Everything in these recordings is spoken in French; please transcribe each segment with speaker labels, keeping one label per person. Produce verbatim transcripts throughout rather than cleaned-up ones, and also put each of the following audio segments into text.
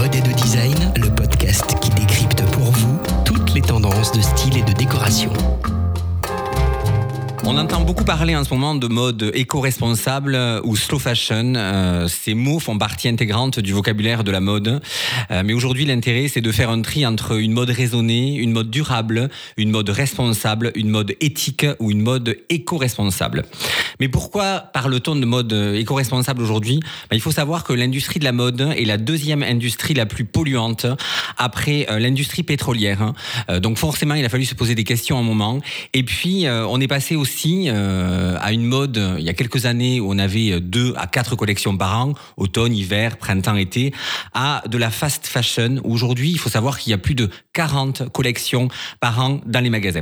Speaker 1: Mode et de design, le podcast qui décrypte pour vous toutes les tendances de style et de décoration.
Speaker 2: On entend beaucoup parler en ce moment de mode éco-responsable ou slow fashion. Euh, ces mots font partie intégrante du vocabulaire de la mode. Euh, mais aujourd'hui, l'intérêt, c'est de faire un tri entre une mode raisonnée, une mode durable, une mode responsable, une mode éthique ou une mode éco-responsable. Mais pourquoi parle-t-on de mode éco-responsable aujourd'hui ? Ben, il faut savoir que l'industrie de la mode est la deuxième industrie la plus polluante après euh, l'industrie pétrolière. Euh, donc forcément, il a fallu se poser des questions à un moment. Et puis, euh, on est passé aussi euh, à une mode, il y a quelques années, où on avait deux à quatre collections par an, automne, hiver, printemps, été, à de la fast fashion. Aujourd'hui, il faut savoir qu'il y a plus de quarante collections par an dans les magasins.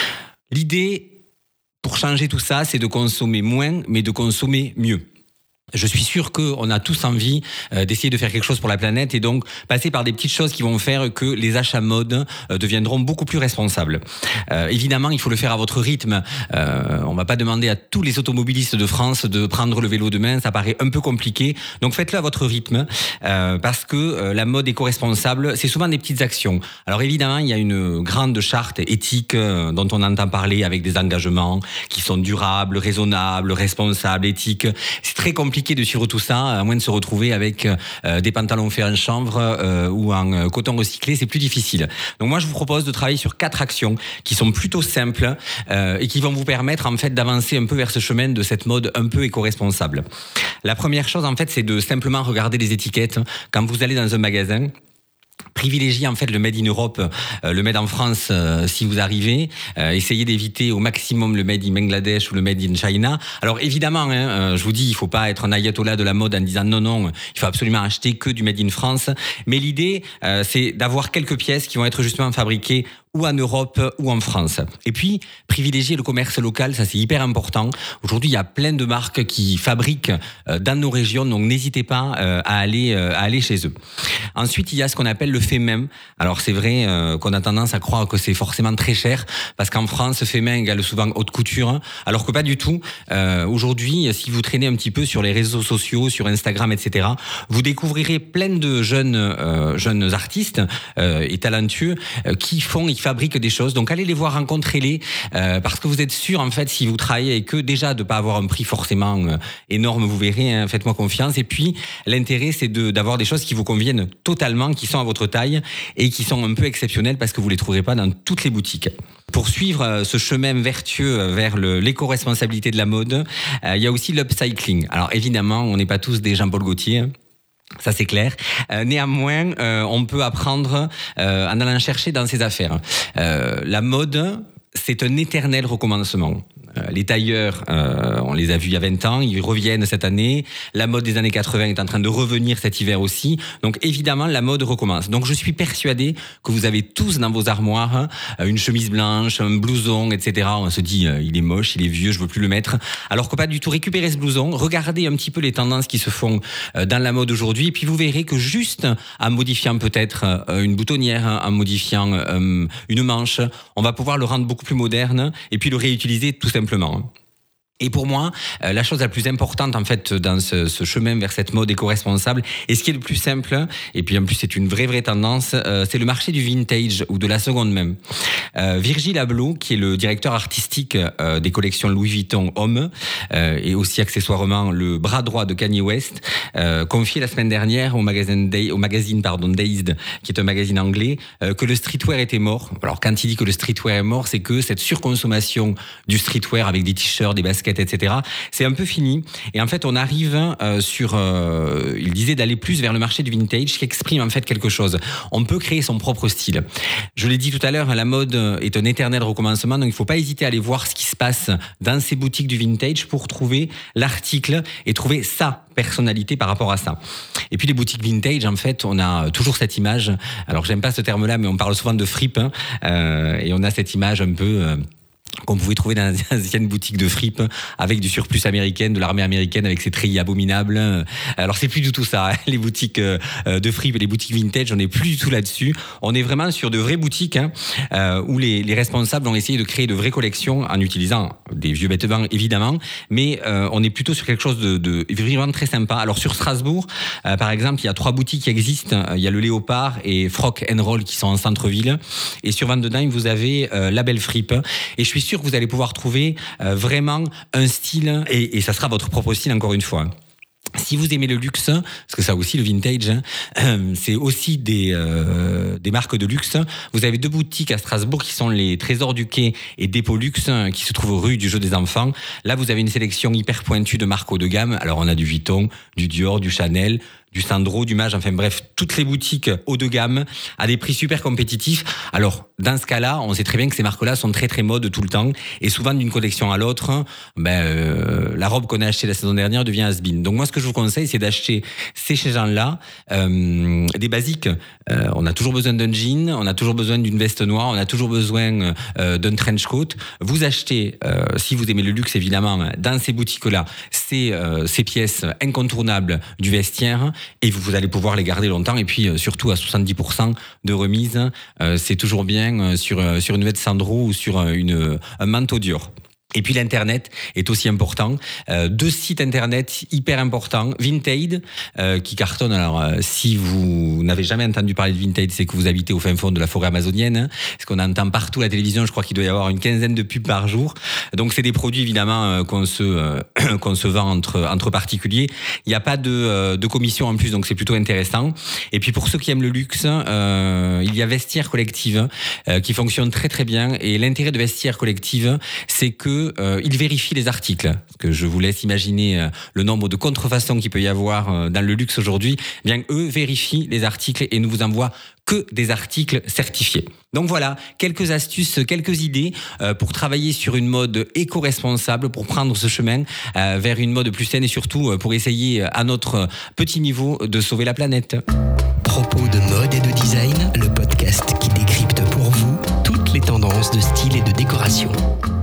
Speaker 2: L'idée, pour changer tout ça, c'est de consommer moins, mais de consommer mieux. Je suis sûr qu'on a tous envie euh, d'essayer de faire quelque chose pour la planète et donc passer par des petites choses qui vont faire que les achats mode euh, deviendront beaucoup plus responsables. Euh, évidemment, il faut le faire à votre rythme. Euh, on ne va pas demander à tous les automobilistes de France de prendre le vélo demain, ça paraît un peu compliqué. Donc faites-le à votre rythme euh, parce que euh, la mode éco-responsable, c'est souvent des petites actions. Alors évidemment, il y a une grande charte éthique euh, dont on entend parler avec des engagements qui sont durables, raisonnables, responsables, éthiques. C'est très compliqué de suivre tout ça, à moins de se retrouver avec euh, des pantalons faits en chanvre euh, ou en euh, coton recyclé, c'est plus difficile. Donc moi, je vous propose de travailler sur quatre actions qui sont plutôt simples euh, et qui vont vous permettre en fait d'avancer un peu vers ce chemin de cette mode un peu éco-responsable. La première chose, en fait, c'est de simplement regarder les étiquettes. Quand vous allez dans un magasin, privilégiez en fait le Made in Europe, euh, le Made en France euh, si vous arrivez. Euh, essayez d'éviter au maximum le Made in Bangladesh ou le Made in China. Alors évidemment, hein, euh, je vous dis, il faut pas être un ayatollah de la mode en disant non, non, il faut absolument acheter que du Made in France. Mais l'idée, euh, c'est d'avoir quelques pièces qui vont être justement fabriquées ou en Europe ou en France. Et puis, privilégier le commerce local, ça c'est hyper important. Aujourd'hui, il y a plein de marques qui fabriquent euh, dans nos régions, donc n'hésitez pas euh, à aller euh, à aller chez eux. Ensuite, il y a ce qu'on appelle le fait main. Alors c'est vrai euh, qu'on a tendance à croire que c'est forcément très cher, parce qu'en France, fait main égale souvent haute couture, alors que pas du tout. Euh, aujourd'hui, si vous traînez un petit peu sur les réseaux sociaux, sur Instagram, et cetera, vous découvrirez plein de jeunes euh, jeunes artistes euh, et talentueux euh, qui font, ils fabriquent des choses. Donc allez les voir, rencontrez-les, euh, parce que vous êtes sûr, en fait, si vous travaillez avec eux, déjà de pas avoir un prix forcément euh, énorme, vous verrez, hein, faites-moi confiance. Et puis, l'intérêt, c'est de, d'avoir des choses qui vous conviennent totalement, qui sont à votre taille et qui sont un peu exceptionnelles parce que vous les trouverez pas dans toutes les boutiques. Pour suivre euh, ce chemin vertueux vers le, l'éco-responsabilité de la mode, euh, il y a aussi l'upcycling. Alors évidemment, on n'est pas tous des Jean-Paul Gaultier, hein. Ça c'est clair. Euh, néanmoins, euh, on peut apprendre euh, en allant chercher dans ses affaires. Euh, la mode, c'est un éternel recommencement. Euh, les tailleurs, euh, on les a vus il y a vingt ans, ils reviennent cette année. La mode des années quatre-vingts est en train de revenir cet hiver aussi. Donc évidemment, la mode recommence. Donc je suis persuadé que vous avez tous dans vos armoires euh, une chemise blanche, un blouson, et cetera. On se dit, euh, il est moche, il est vieux, je veux plus le mettre. Alors que pas du tout. Récupérez ce blouson, regardez un petit peu les tendances qui se font euh, dans la mode aujourd'hui, et puis vous verrez que juste en modifiant peut-être euh, une boutonnière, en modifiant euh, une manche, on va pouvoir le rendre beaucoup plus moderne et puis le réutiliser tout simplement. Simplement. Et pour moi, euh, la chose la plus importante en fait dans ce, ce chemin vers cette mode éco-responsable, et ce qui est le plus simple, et puis en plus c'est une vraie vraie tendance, euh, c'est le marché du vintage ou de la seconde main. Euh, Virgil Abloh, qui est le directeur artistique euh, des collections Louis Vuitton Homme, euh, et aussi accessoirement le bras droit de Kanye West, euh, confiait la semaine dernière au magazine, Day, au magazine pardon, Dazed, qui est un magazine anglais, euh, que le streetwear était mort. Alors quand il dit que le streetwear est mort, c'est que cette surconsommation du streetwear avec des t-shirts, des baskets, et cetera, c'est un peu fini. Et en fait, on arrive euh, sur... Euh, il disait d'aller plus vers le marché du vintage qui exprime en fait quelque chose. On peut créer son propre style. Je l'ai dit tout à l'heure, la mode est un éternel recommencement, donc il ne faut pas hésiter à aller voir ce qui se passe dans ces boutiques du vintage pour trouver l'article et trouver sa personnalité par rapport à ça. Et puis les boutiques vintage, en fait, on a toujours cette image. Alors, j'aime pas ce terme-là, mais on parle souvent de fripe, hein, euh, et on a cette image un peu... Euh, qu'on pouvait trouver dans les anciennes boutiques de fripe avec du surplus américain, de l'armée américaine avec ses treillis abominables. Alors c'est plus du tout ça, hein. Les boutiques de fripe et les boutiques vintage, on n'est plus du tout là-dessus. On est vraiment sur de vraies boutiques hein, euh, où les, les responsables ont essayé de créer de vraies collections en utilisant des vieux vêtements évidemment, mais euh, on est plutôt sur quelque chose de, de vraiment très sympa. Alors sur Strasbourg, euh, par exemple, il y a trois boutiques qui existent. Il y a le Léopard et Frock and Roll qui sont en centre-ville. Et sur Vandedam, vous avez euh, La Belle Fripe. Et je suis sûr que vous allez pouvoir trouver euh, vraiment un style, et, et ça sera votre propre style encore une fois. Si vous aimez le luxe, parce que ça aussi le vintage, hein, c'est aussi des, euh, des marques de luxe. Vous avez deux boutiques à Strasbourg qui sont les Trésors du Quai et Dépôt Luxe, qui se trouvent rue du Jeu des Enfants. Là, vous avez une sélection hyper pointue de marques haut de gamme. Alors, on a du Vuitton, du Dior, du Chanel, du Sandro, du Mage, enfin bref, toutes les boutiques haut de gamme à des prix super compétitifs. Alors, dans ce cas-là, on sait très bien que ces marques-là sont très très mode tout le temps et souvent d'une collection à l'autre, ben, euh, la robe qu'on a achetée la saison dernière devient has-been. Donc moi, ce que je vous conseille, c'est d'acheter ces gens-là euh, des basiques. Euh, on a toujours besoin d'un jean, on a toujours besoin d'une veste noire, on a toujours besoin euh, d'un trench coat. Vous achetez, euh, si vous aimez le luxe évidemment, dans ces boutiques-là, ces, euh, ces pièces incontournables du vestiaire. Et vous, vous allez pouvoir les garder longtemps. Et puis, euh, surtout, à soixante-dix pour cent de remise, euh, c'est toujours bien euh, sur, euh, sur une veste Sandro ou sur euh, une, euh, un manteau Dior. Et puis l'internet est aussi important. Euh, deux sites internet hyper importants. Vinted, euh, qui cartonne. Alors, euh, si vous n'avez jamais entendu parler de Vinted, c'est que vous habitez au fin fond de la forêt amazonienne. Hein, parce qu'on entend partout à la télévision. Je crois qu'il doit y avoir une quinzaine de pubs par jour. Donc, c'est des produits évidemment euh, qu'on se euh, qu'on se vend entre entre particuliers. Il n'y a pas de euh, de commission en plus, donc c'est plutôt intéressant. Et puis pour ceux qui aiment le luxe, euh, il y a Vestiaire Collective euh, qui fonctionne très très bien. Et l'intérêt de Vestiaire Collective, c'est que Euh, il vérifie les articles. Parce que je vous laisse imaginer euh, le nombre de contrefaçons qu'il peut y avoir euh, dans le luxe aujourd'hui. Bien, eux vérifient les articles et ne vous envoient que des articles certifiés. Donc voilà, quelques astuces, quelques idées euh, pour travailler sur une mode éco-responsable, pour prendre ce chemin euh, vers une mode plus saine et surtout euh, pour essayer à notre petit niveau de sauver la planète.
Speaker 1: Propos de mode et de design, le podcast qui décrypte pour vous toutes les tendances de style et de décoration.